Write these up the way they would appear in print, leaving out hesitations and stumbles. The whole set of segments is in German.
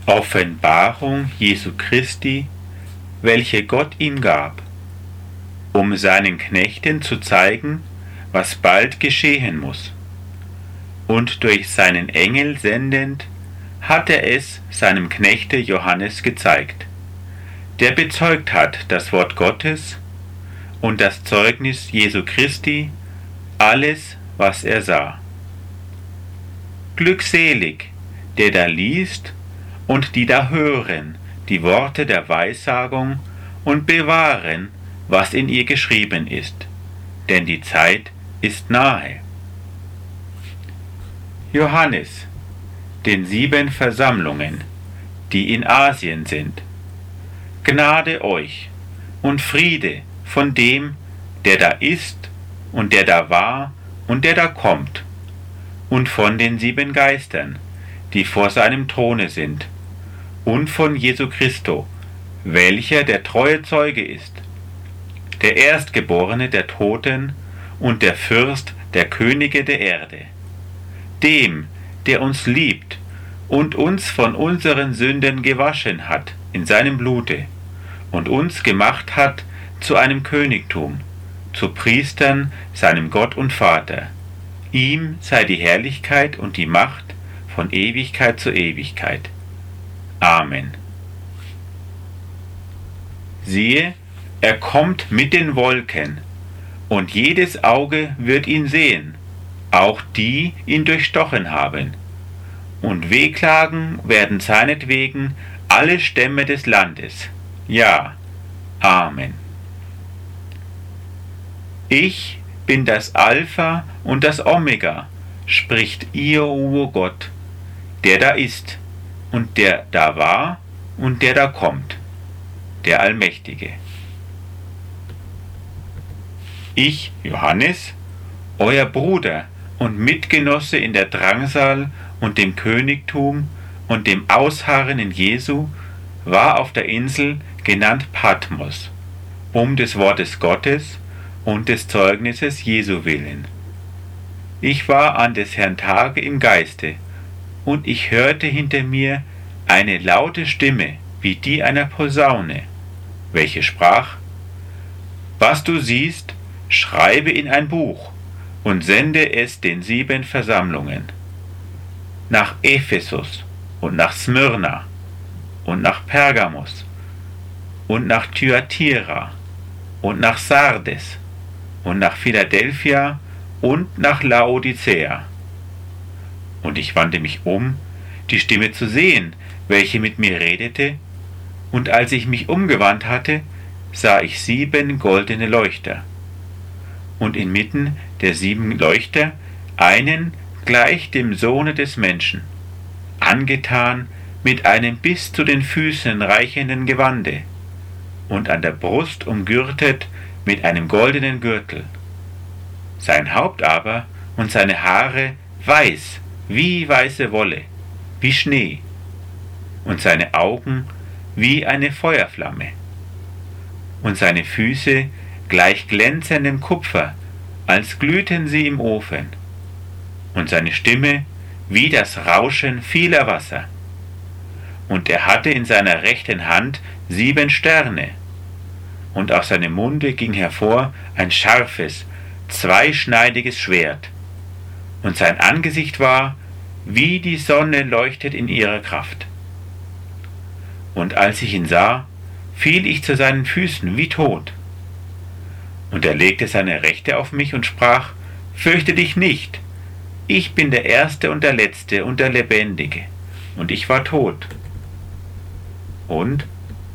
Offenbarung Jesu Christi, welche Gott ihm gab, um seinen Knechten zu zeigen, was bald geschehen muss. Und durch seinen Engel sendend hat er es seinem Knechte Johannes gezeigt, der bezeugt hat das Wort Gottes und das Zeugnis Jesu Christi, alles, was er sah. Glückselig, der da liest und die da hören die Worte der Weissagung und bewahren, was in ihr geschrieben ist, denn die Zeit ist nahe. Johannes, den 7 Versammlungen, die in Asien sind, Gnade euch und Friede von dem, der da ist und der da war und der da kommt, und von den 7 Geistern, die vor seinem Throne sind, und von Jesu Christo, welcher der treue Zeuge ist, der Erstgeborene der Toten und der Fürst der Könige der Erde, dem, der uns liebt und uns von unseren Sünden gewaschen hat in seinem Blute und uns gemacht hat zu einem Königtum, zu Priestern seinem Gott und Vater. Ihm sei die Herrlichkeit und die Macht von Ewigkeit zu Ewigkeit. Amen. Siehe, er kommt mit den Wolken, und jedes Auge wird ihn sehen, auch die ihn durchstochen haben. Und wehklagen werden seinetwegen alle Stämme des Landes. Ja, Amen. Ich bin das Alpha und das Omega, spricht Jehova Gott, der da ist und der da war und der da kommt, der Allmächtige. Ich, Johannes, euer Bruder und Mitgenosse in der Drangsal und dem Königtum und dem Ausharren in Jesu, war auf der Insel genannt Patmos, um des Wortes Gottes und des Zeugnisses Jesu willen. Ich war an des Herrn Tage im Geiste, und ich hörte hinter mir eine laute Stimme, wie die einer Posaune, welche sprach: Was du siehst, schreibe in ein Buch und sende es den 7 Versammlungen, nach Ephesus und nach Smyrna und nach Pergamos und nach Thyatira und nach Sardes und nach Philadelphia und nach Laodicea. Und ich wandte mich um, die Stimme zu sehen, welche mit mir redete, und als ich mich umgewandt hatte, sah ich 7 goldene Leuchter, und inmitten der 7 Leuchter einen gleich dem Sohne des Menschen, angetan mit einem bis zu den Füßen reichenden Gewande und an der Brust umgürtet mit einem goldenen Gürtel. Sein Haupt aber und seine Haare weiß wie weiße Wolle, wie Schnee, und seine Augen wie eine Feuerflamme, und seine Füße gleich glänzendem Kupfer, als glühten sie im Ofen, und seine Stimme wie das Rauschen vieler Wasser. Und er hatte in seiner rechten Hand 7 Sterne, und aus seinem Munde ging hervor ein scharfes, zweischneidiges Schwert, und sein Angesicht war, wie die Sonne leuchtet in ihrer Kraft. Und als ich ihn sah, fiel ich zu seinen Füßen wie tot. Und er legte seine Rechte auf mich und sprach: Fürchte dich nicht, ich bin der Erste und der Letzte und der Lebendige, und ich war tot. Und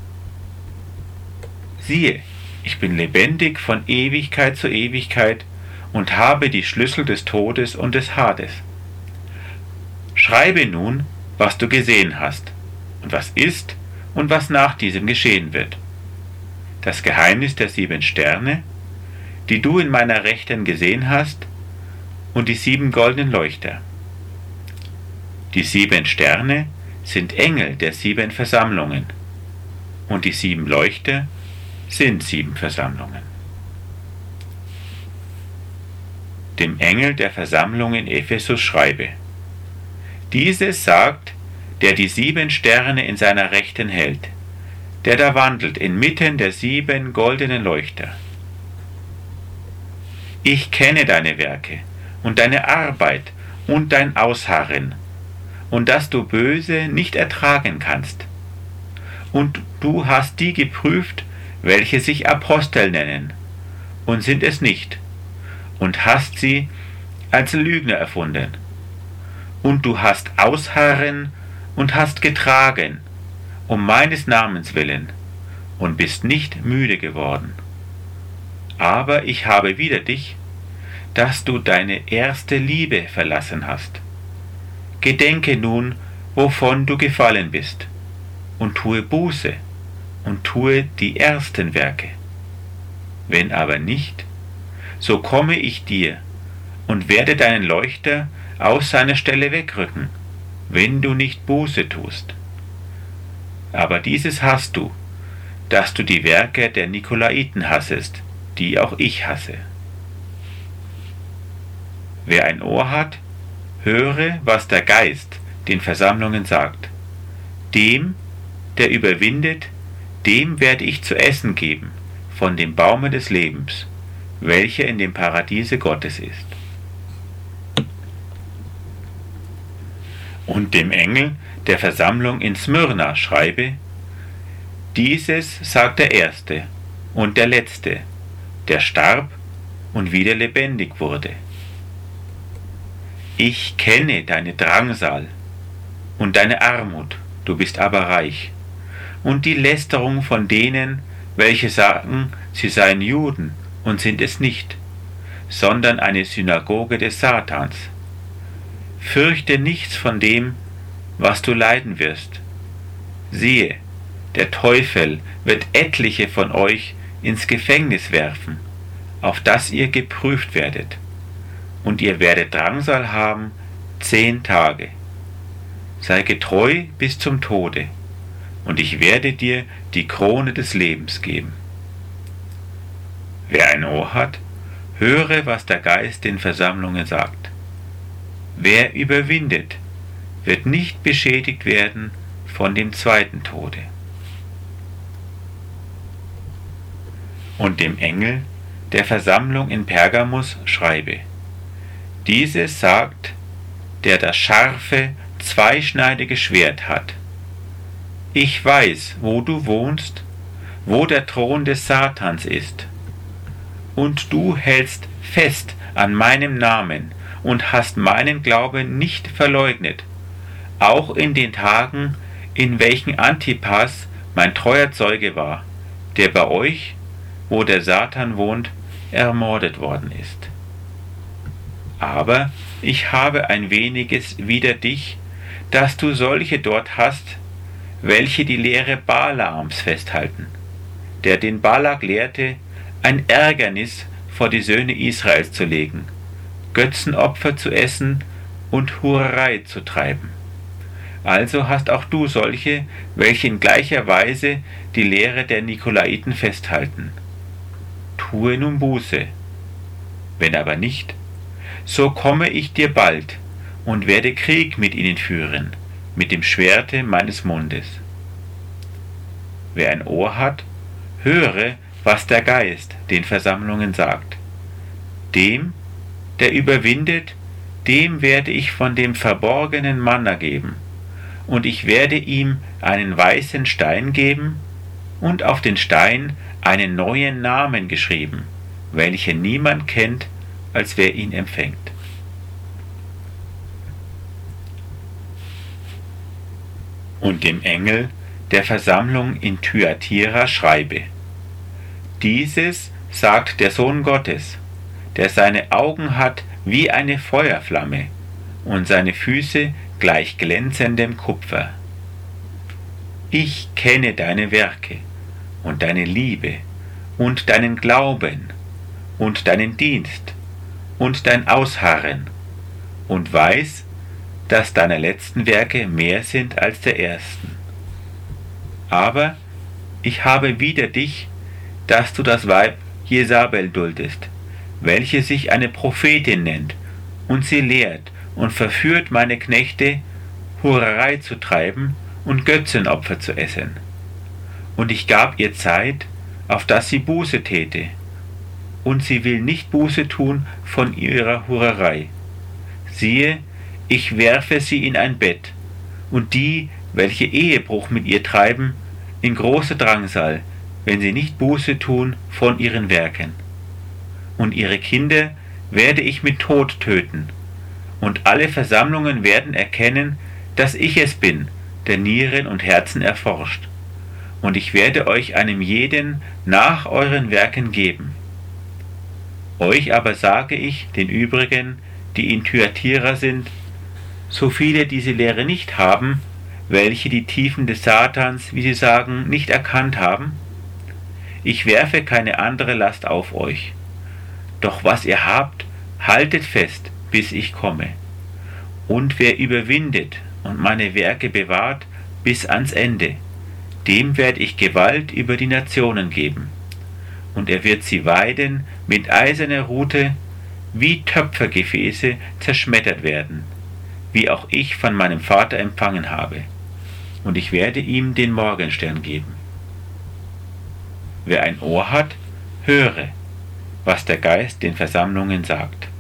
siehe, ich bin lebendig von Ewigkeit zu Ewigkeit und habe die Schlüssel des Todes und des Hades. Schreibe nun, was du gesehen hast, und was ist und was nach diesem geschehen wird. Das Geheimnis der 7 Sterne, die du in meiner Rechten gesehen hast, und die 7 goldenen Leuchter. Die 7 Sterne sind Engel der 7 Versammlungen, und die 7 Leuchter sind 7 Versammlungen. Dem Engel der Versammlung in Ephesus schreibe: Dieses sagt der die 7 Sterne in seiner Rechten hält, der da wandelt inmitten der 7 goldenen Leuchter. Ich kenne deine Werke und deine Arbeit und dein Ausharren, und dass du Böse nicht ertragen kannst. Und du hast die geprüft, welche sich Apostel nennen, und sind es nicht, und hast sie als Lügner erfunden. Und du hast Ausharren und hast getragen, um meines Namens willen, und bist nicht müde geworden. Aber ich habe wider dich, dass du deine erste Liebe verlassen hast. Gedenke nun, wovon du gefallen bist, und tue Buße, und tue die ersten Werke. Wenn aber nicht, so komme ich dir und werde deinen Leuchter aus seiner Stelle wegrücken, wenn du nicht Buße tust. Aber dieses hast du, dass du die Werke der Nikolaiten hassest, die auch ich hasse. Wer ein Ohr hat, höre, was der Geist den Versammlungen sagt. Dem, der überwindet, dem werde ich zu essen geben von dem Baume des Lebens, welcher in dem Paradiese Gottes ist. Und dem Engel der Versammlung in Smyrna schreibe: Dieses sagt der Erste und der Letzte, der starb und wieder lebendig wurde. Ich kenne deine Drangsal und deine Armut, du bist aber reich, und die Lästerung von denen, welche sagen, sie seien Juden und sind es nicht, sondern eine Synagoge des Satans. Fürchte nichts von dem, was du leiden wirst. Siehe, der Teufel wird etliche von euch ins Gefängnis werfen, auf das ihr geprüft werdet, und ihr werdet Drangsal haben 10 Tage. Sei getreu bis zum Tode, und ich werde dir die Krone des Lebens geben. Wer ein Ohr hat, höre, was der Geist den Versammlungen sagt. Wer überwindet, wird nicht beschädigt werden von dem zweiten Tode. Und dem Engel der Versammlung in Pergamus schreibe: Dieses sagt, der das scharfe, zweischneidige Schwert hat. Ich weiß, wo du wohnst, wo der Thron des Satans ist. Und du hältst fest an meinem Namen und hast meinen Glauben nicht verleugnet, auch in den Tagen, in welchen Antipas mein treuer Zeuge war, der bei euch, wo der Satan wohnt, ermordet worden ist. Aber ich habe ein weniges wider dich, dass du solche dort hast, welche die Lehre Balaams festhalten, der den Balak lehrte, ein Ärgernis vor die Söhne Israels zu legen, Götzenopfer zu essen und Hurerei zu treiben. Also hast auch du solche, welche in gleicher Weise die Lehre der Nikolaiten festhalten. Tue nun Buße. Wenn aber nicht, so komme ich dir bald und werde Krieg mit ihnen führen, mit dem Schwerte meines Mundes. Wer ein Ohr hat, höre, was der Geist den Versammlungen sagt. Dem, der überwindet, dem werde ich von dem verborgenen Manna geben, und ich werde ihm einen weißen Stein geben und auf den Stein einen neuen Namen geschrieben, welchen niemand kennt, als wer ihn empfängt. Und dem Engel der Versammlung in Thyatira schreibe: Dieses sagt der Sohn Gottes, der seine Augen hat wie eine Feuerflamme und seine Füße gleich glänzendem Kupfer. Ich kenne deine Werke und deine Liebe und deinen Glauben und deinen Dienst und dein Ausharren und weiß, dass deine letzten Werke mehr sind als der ersten. Aber ich habe wider dich, dass du das Weib Jesabel duldest, welche sich eine Prophetin nennt, und sie lehrt und verführt meine Knechte, Hurerei zu treiben und Götzenopfer zu essen. Und ich gab ihr Zeit, auf dass sie Buße täte, und sie will nicht Buße tun von ihrer Hurerei. Siehe, ich werfe sie in ein Bett, und die, welche Ehebruch mit ihr treiben, in große Drangsal, wenn sie nicht Buße tun von ihren Werken. Und ihre Kinder werde ich mit Tod töten, und alle Versammlungen werden erkennen, dass ich es bin, der Nieren und Herzen erforscht. Und ich werde euch einem jeden nach euren Werken geben. Euch aber sage ich, den übrigen, die in Thyatira sind, so viele diese Lehre nicht haben, welche die Tiefen des Satans, wie sie sagen, nicht erkannt haben, ich werfe keine andere Last auf euch. Doch was ihr habt, haltet fest, bis ich komme. Und wer überwindet und meine Werke bewahrt bis ans Ende, dem werde ich Gewalt über die Nationen geben. Und er wird sie weiden mit eiserner Rute, wie Töpfergefäße zerschmettert werden, wie auch ich von meinem Vater empfangen habe. Und ich werde ihm den Morgenstern geben. Wer ein Ohr hat, höre, was der Geist den Versammlungen sagt.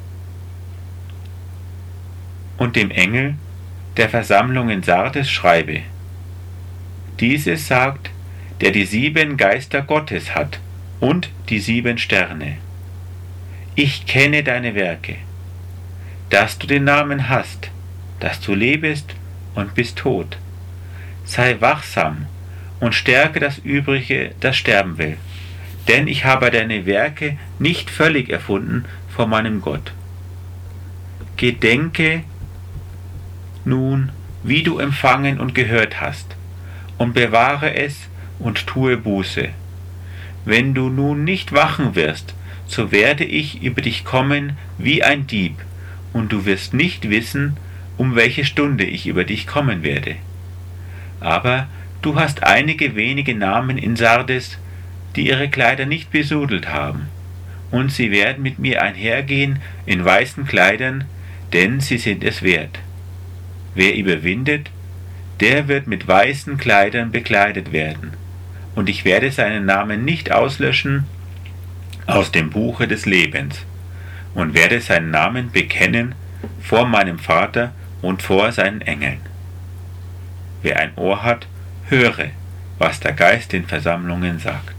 Und dem Engel der Versammlung in Sardes schreibe: Dieses sagt, der die 7 Geister Gottes hat und die 7 Sterne. Ich kenne deine Werke, dass du den Namen hast, dass du lebest und bist tot. Sei wachsam und stärke das Übrige, das sterben will, denn ich habe deine Werke nicht völlig erfunden vor meinem Gott. Gedenke nun, wie du empfangen und gehört hast, und bewahre es und tue Buße. Wenn du nun nicht wachen wirst, so werde ich über dich kommen wie ein Dieb, und du wirst nicht wissen, um welche Stunde ich über dich kommen werde. Aber du hast einige wenige Namen in Sardes, die ihre Kleider nicht besudelt haben, und sie werden mit mir einhergehen in weißen Kleidern, denn sie sind es wert. Wer überwindet, der wird mit weißen Kleidern bekleidet werden, und ich werde seinen Namen nicht auslöschen aus dem Buche des Lebens, und werde seinen Namen bekennen vor meinem Vater und vor seinen Engeln. Wer ein Ohr hat, höre, was der Geist den Versammlungen sagt.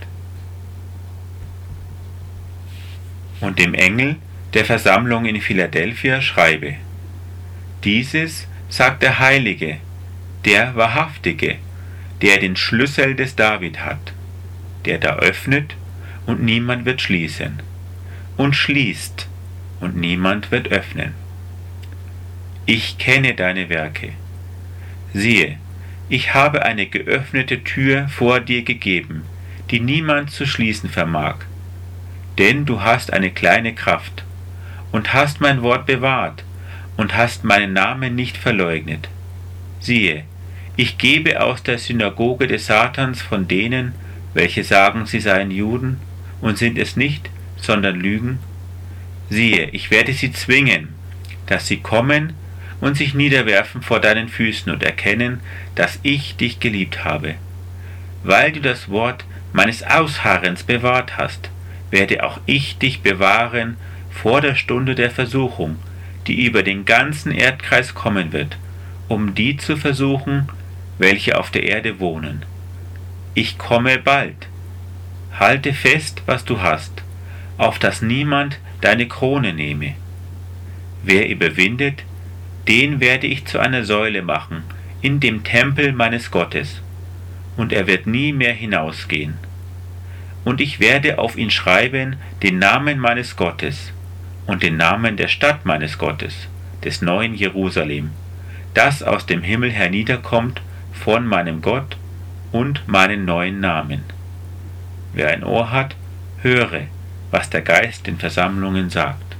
Und dem Engel der Versammlung in Philadelphia schreibe: Dieses sagt der Heilige, der Wahrhaftige, der den Schlüssel des David hat, der da öffnet und niemand wird schließen, und schließt und niemand wird öffnen. Ich kenne deine Werke. Siehe, ich habe eine geöffnete Tür vor dir gegeben, die niemand zu schließen vermag. Denn du hast eine kleine Kraft und hast mein Wort bewahrt und hast meinen Namen nicht verleugnet. Siehe, ich gebe aus der Synagoge des Satans von denen, welche sagen, sie seien Juden und sind es nicht, sondern lügen. Siehe, ich werde sie zwingen, dass sie kommen und sich niederwerfen vor deinen Füßen und erkennen, dass ich dich geliebt habe. Weil du das Wort meines Ausharrens bewahrt hast, werde auch ich dich bewahren vor der Stunde der Versuchung, die über den ganzen Erdkreis kommen wird, um die zu versuchen, welche auf der Erde wohnen. Ich komme bald. Halte fest, was du hast, auf dass niemand deine Krone nehme. Wer überwindet, den werde ich zu einer Säule machen, in dem Tempel meines Gottes, und er wird nie mehr hinausgehen. Und ich werde auf ihn schreiben den Namen meines Gottes und den Namen der Stadt meines Gottes, des neuen Jerusalem, das aus dem Himmel herniederkommt von meinem Gott, und meinen neuen Namen. Wer ein Ohr hat, höre, was der Geist den Versammlungen sagt.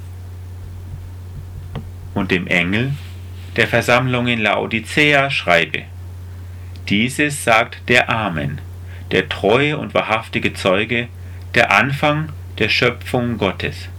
Und dem Engel der Versammlung in Laodicea schreibe: Dieses sagt der Amen, der treue und wahrhaftige Zeuge, der Anfang der Schöpfung Gottes.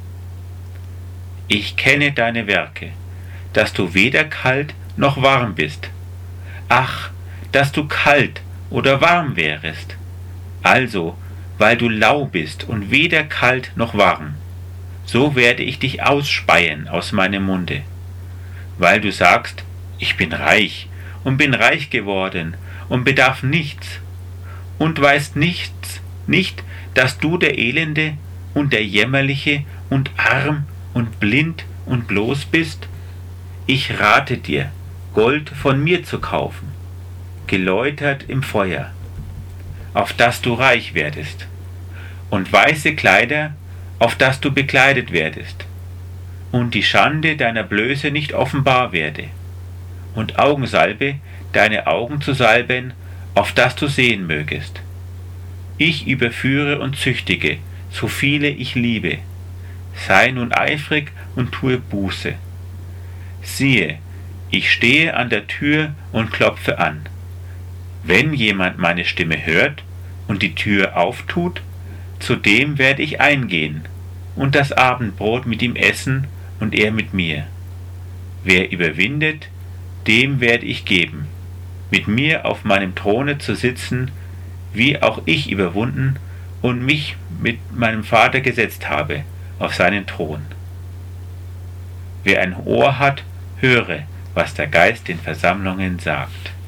Ich kenne deine Werke, dass du weder kalt noch warm bist. Ach, dass du kalt oder warm wärest. Also, weil du lau bist und weder kalt noch warm, so werde ich dich ausspeien aus meinem Munde. Weil du sagst, ich bin reich und bin reich geworden und bedarf nichts und weißt nicht, dass du der Elende und der Jämmerliche und arm und blind und bloß bist? Ich rate dir, Gold von mir zu kaufen, geläutert im Feuer, auf dass du reich werdest, und weiße Kleider, auf dass du bekleidet werdest, und die Schande deiner Blöße nicht offenbar werde, und Augensalbe, deine Augen zu salben, auf dass du sehen mögest. Ich überführe und züchtige, so viele ich liebe. Sei nun eifrig und tue Buße. Siehe, ich stehe an der Tür und klopfe an. Wenn jemand meine Stimme hört und die Tür auftut, zu dem werde ich eingehen und das Abendbrot mit ihm essen und er mit mir. Wer überwindet, dem werde ich geben, mit mir auf meinem Throne zu sitzen, wie auch ich überwunden und mich mit meinem Vater gesetzt habe auf seinen Thron. Wer ein Ohr hat, höre, was der Geist den Versammlungen sagt.